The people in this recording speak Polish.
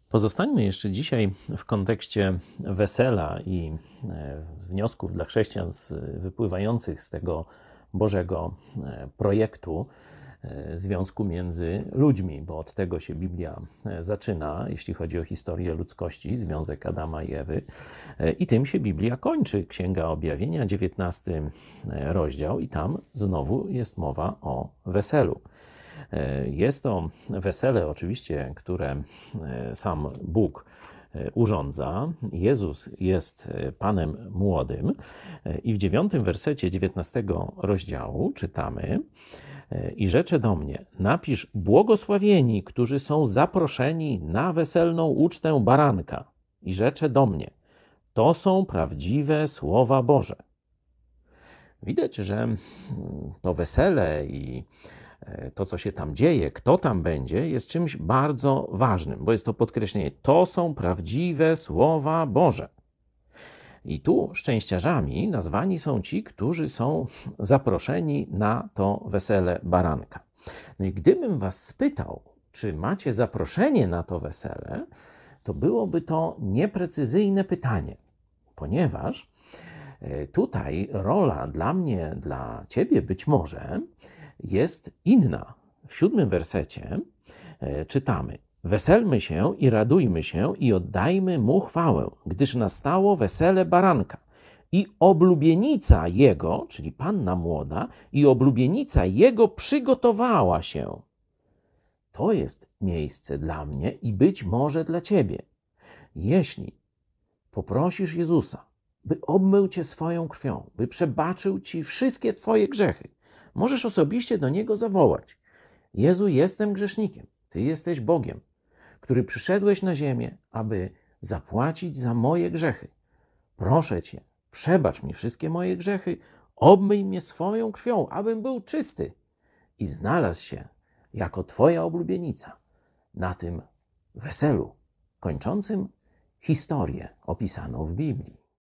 Pozostańmy jeszcze dzisiaj w kontekście wesela i wniosków dla chrześcijan wypływających z tego Bożego projektu związku między ludźmi, bo od tego się Biblia zaczyna, jeśli chodzi o historię ludzkości, związek Adama i Ewy. I tym się Biblia kończy. Księga Objawienia, 19 rozdział, i tam znowu jest mowa o weselu. Jest to wesele oczywiście, które sam Bóg urządza. Jezus jest Panem młodym i w 9 wersecie 19 rozdziału czytamy: i rzecze do mnie, napisz: błogosławieni, którzy są zaproszeni na weselną ucztę baranka. I rzecze do mnie, to są prawdziwe słowa Boże. Widać, że to wesele i to, co się tam dzieje, kto tam będzie, jest czymś bardzo ważnym, bo jest to podkreślenie: to są prawdziwe słowa Boże. I tu szczęściarzami nazwani są ci, którzy są zaproszeni na to wesele baranka. No i gdybym was spytał, czy macie zaproszenie na to wesele, to byłoby to nieprecyzyjne pytanie, ponieważ tutaj rola dla mnie, dla ciebie być może jest inna. W 7 wersecie czytamy: weselmy się i radujmy się i oddajmy mu chwałę, gdyż nastało wesele baranka i oblubienica jego, czyli panna młoda, i oblubienica jego przygotowała się. To jest miejsce dla mnie i być może dla ciebie. Jeśli poprosisz Jezusa, by obmył cię swoją krwią, by przebaczył ci wszystkie twoje grzechy, możesz osobiście do Niego zawołać: Jezu, jestem grzesznikiem, Ty jesteś Bogiem, który przyszedłeś na ziemię, aby zapłacić za moje grzechy. Proszę Cię, przebacz mi wszystkie moje grzechy, obmyj mnie swoją krwią, abym był czysty i znalazł się jako Twoja oblubienica na tym weselu kończącym historię opisaną w Biblii.